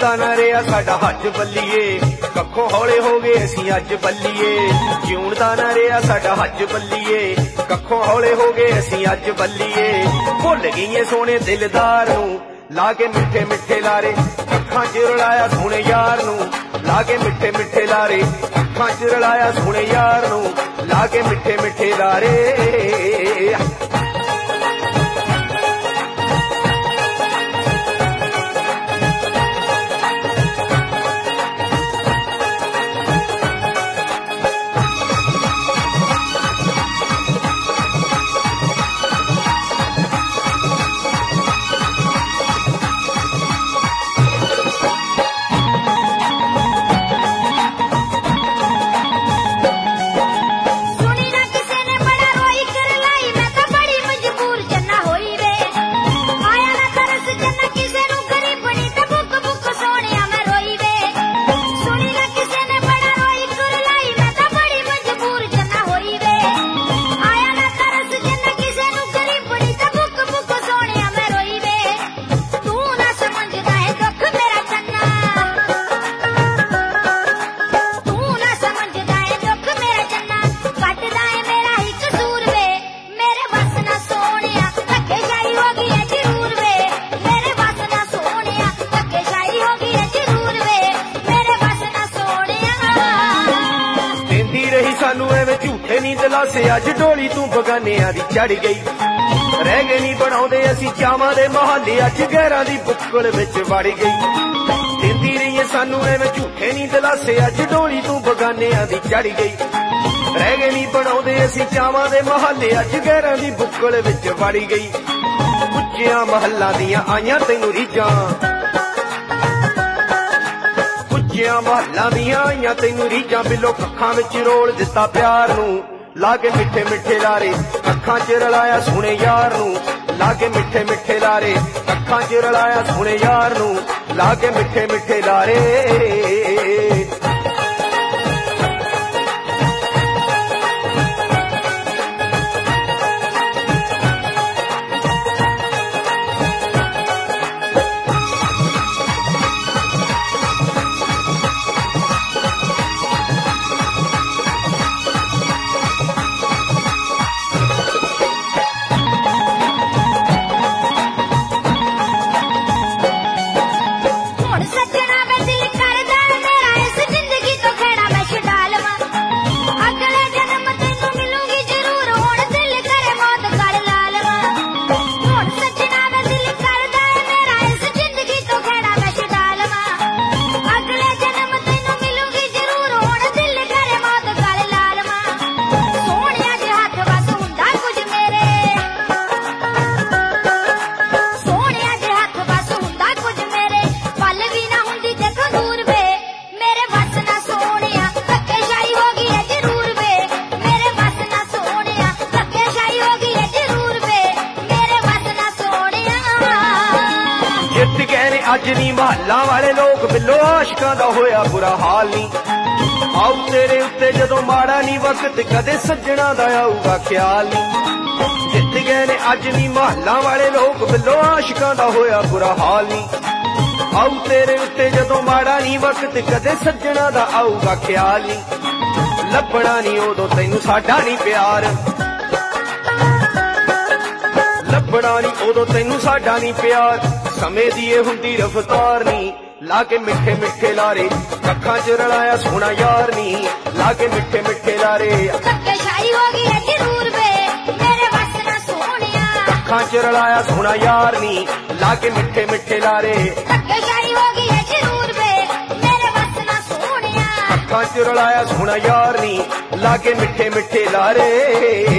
ਜਿਉਂਦਾ ਨਾ ਰਿਹਾ ਸਾਡਾ ਹੱਜ ਬੱਲੀਏ, ਕੱਖੋਂ ਹੌਲੇ ਹੋ ਗਏ ਅਸੀਂ ਅੱਜ ਬੱਲੀਏ। ਜਿਉਂਦਾ ਨਾ ਰਿਹਾ ਸਾਡਾ ਹੱਜ ਬੱਲੀਏ, ਕੱਖੋਂ ਹੌਲੇ ਹੋ ਗਏ ਅਸੀਂ ਅੱਜ ਬੱਲੀਏ। ਭੁੱਲ ਗਈਏ ਸੋਹਣੇ ਦਿਲਦਾਰ ਨੂੰ, ਲਾ ਕੇ ਮਿੱਠੇ ਮਿੱਠੇ ਲਾਰੇ, ਅੱਖਾਂ 'ਚ ਰਲਾਇਆ ਸੋਹਣੇ ਯਾਰ ਨੂੰ, ਲਾ ਕੇ ਮਿੱਠੇ ਮਿੱਠੇ ਲਾਰੇ, ਅੱਖਾਂ 'ਚ ਰਲਾਇਆ ਸੋਹਣੇ ਯਾਰ ਨੂੰ, ਲਾ ਕੇ ਮਿੱਠੇ ਮਿੱਠੇ ਲਾਰੇ। ਸਾਨੂੰ ਐਵੇਂ ਝੂਠੇ ਨੀ ਦਿਲਾਸੇ, ਅੱਜ ਢੋਲੀ ਤੂੰ ਬਗਾਨਿਆਂ ਦੀ ਚੜ ਗਈ। ਰਹਿ ਗਏ ਨੀ ਬਣਾਉਂਦੇ ਅਸੀਂ ਚਾਵਾਂ ਦੇ ਮਹਾਲੇ, ਅੱਜ ਗਹਿਰਾਂ ਦੀ ਬੁੱਕਲ ਵਿੱਚ ਵੜ ਗਈ। ਦਿੰਦੀ ਰਹੀ ਸਾਨੂੰ ਐਵੇਂ ਝੂਠੇ ਨੀ ਦਿਲਾਸੇ, ਅੱਜ ਢੋਲੀ ਤੂੰ ਬਗਾਨਿਆਂ ਦੀ ਚੜ ਗਈ। ਰਹਿ ਗਏ ਨੀ ਬਣਾਉਂਦੇ ਅਸੀਂ ਚਾਵਾਂ ਦੇ ਮਹਾਲੇ, ਅੱਜ ਗਹਿਰਾਂ ਦੀ ਬੁੱਕਲ ਵਿੱਚ ਵੜ ਗਈ। ਉੱਚਿਆਂ ਮਹੱਲਾਂ ਦੀਆਂ ਆਈਆਂ ਤੈਨੂੰ ਰੀਝਾਂ, ਉੱਚਿਆਂ ਮਹੱਲਾਂ ਦੀਆਂ ਆਈਆਂ ਤੈਨੂੰ ਰੀਝਾਂ, ਬਿੱਲੋ ਅੱਖਾਂ ਵਿੱਚ ਰੋਲ ਦਿੱਤਾ ਪਿਆਰ ਨੂੰ, ਲਾ ਕੇ ਮਿੱਠੇ ਮਿੱਠੇ ਲਾਰੇ, ਅੱਖਾਂ 'ਚ ਰਲਾਇਆ ਸੋਹਣੇ ਯਾਰ ਨੂੰ, ਲਾ ਕੇ ਮਿੱਠੇ ਮਿੱਠੇ ਲਾਰੇ, ਅੱਖਾਂ 'ਚ ਰਲਾਇਆ ਸੋਹਣੇ ਯਾਰ ਨੂੰ, ਲਾ ਕੇ ਮਿੱਠੇ ਮਿੱਠੇ ਲਾਰੇ। ਅੱਜ ਨੀ ਮਹੱਲਾਂ ਵਾਲੇ ਲੋਕ, ਬਿੱਲੋ ਆਸ਼ਕਾਂ ਦਾ ਹੋਇਆ ਬੁਰਾ ਹਾਲ ਨੀ। ਆਉ ਤੇਰੇ ਉੱਤੇ ਜਦੋਂ ਮਾੜਾ ਨੀ ਵਕਤ, ਕਦੇ ਸੱਜਣਾ ਦਾ ਆਊਗਾ ਖਿਆਲ ਨੀ। ਜਿੱਤ ਗਏ ਨੇ ਅੱਜ ਨੀ ਮਹੱਲਾਂ ਵਾਲੇ ਲੋਕ, ਬਿੱਲੋ ਆਸ਼ਕਾਂ ਦਾ ਹੋਇਆ ਬੁਰਾ ਹਾਲ ਨੀ। ਆਉ ਤੇਰੇ ਉੱਤੇ ਜਦੋਂ ਮਾੜਾ ਨੀ ਵਕਤ, ਕਦੇ ਸੱਜਣਾ ਦਾ ਆਊਗਾ ਖਿਆਲ ਨੀ। ਲੱਭਣਾ ਨੀ ਉਦੋਂ ਤੈਨੂੰ ਸਾਡਾ ਨੀ ਪਿਆਰ, ਲੱਭਣਾ ਨੀ ਉਦੋਂ ਤੈਨੂੰ ਸਾਡਾ ਨੀ ਪਿਆਰ। ਸਮੇਂ ਦੀ ਇਹ ਹੁੰਦੀ ਰਫਤਾਰ ਨੀ, ਲਾ ਕੇ ਮਿੱਠੇ ਮਿੱਠੇ ਲਾਰੇ, ਅੱਖਾਂ 'ਚ ਰਲਾਇਆ ਸੋਹਣਾ ਯਾਰ ਨੀ, ਲਾ ਕੇ ਮਿੱਠੇ ਮਿੱਠੇ ਲਾਰੇ। ਧੱਕੇਸ਼ਾਹੀ ਹੋ ਗਈ ਹੈ ਜ਼ਰੂਰ ਵੇ, ਮੇਰੇ ਵੱਸ ਨਾ ਸੋਹਣਿਆ, ਅੱਖਾਂ 'ਚ ਰਲਾਇਆ ਸੋਹਣਾ ਯਾਰ ਨੀ, ਲਾ ਕੇ ਮਿੱਠੇ ਮਿੱਠੇ ਲਾਰੇ। ਧੱਕੇਸ਼ਾਹੀ ਹੋ ਗਈ ਹੈ ਜ਼ਰੂਰ ਵੇ, ਮੇਰੇ ਵੱਸ ਨਾ ਸੋਹਣਿਆ, ਅੱਖਾਂ 'ਚ ਰਲਾਇਆ ਸੋਹਣਾ ਯਾਰ ਨੀ, ਲਾ ਕੇ ਮਿੱਠੇ ਮਿੱਠੇ ਲਾਰੇ।